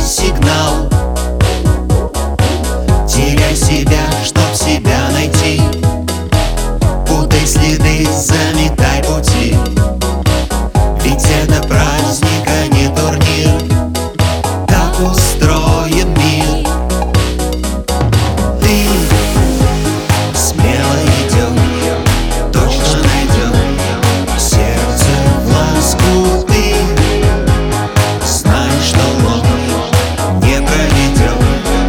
сигнал. Теряй себя, чтоб себя найти. Путай следы, заметай пути. Ведь это праздник, а не турнир. Так устроен мир. Ты смело идешь, точно найдешь сердце в ласку. Ты знаешь, что ложь не проведет.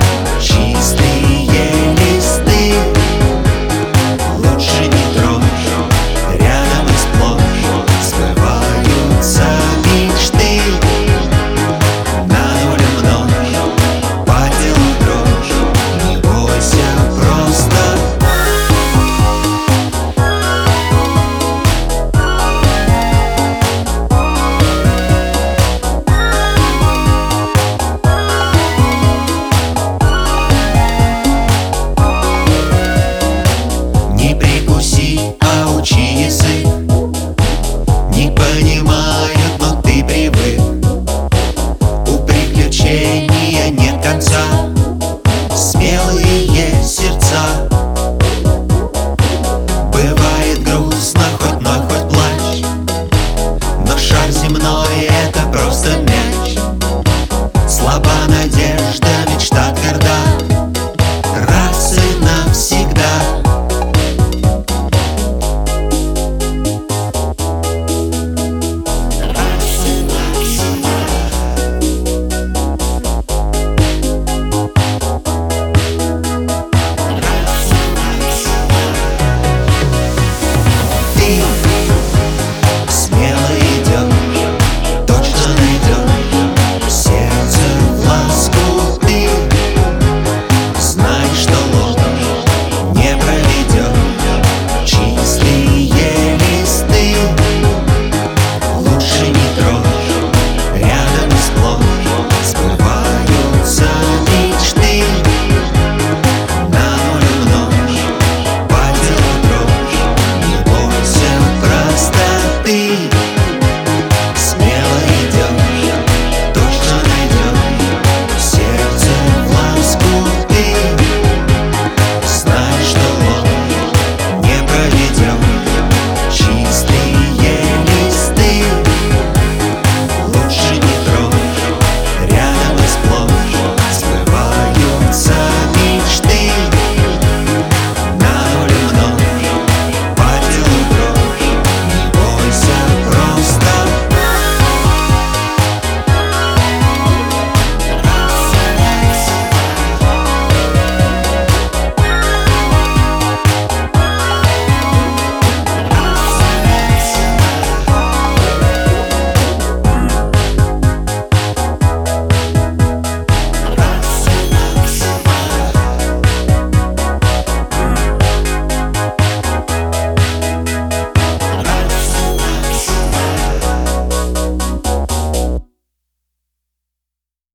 Чистые листы лучше не трожь. Рядом и сплошь сбываются мечты. На нуле множь, по телу дрожь. Не бойся просто. Не прикуси, а учи язык. Не понимают, но ты привык. У приключения нет конца. Смелые сердца. Бывает грустно, хоть ной, хоть плачь. Но шар земной — это просто мяч. Слаба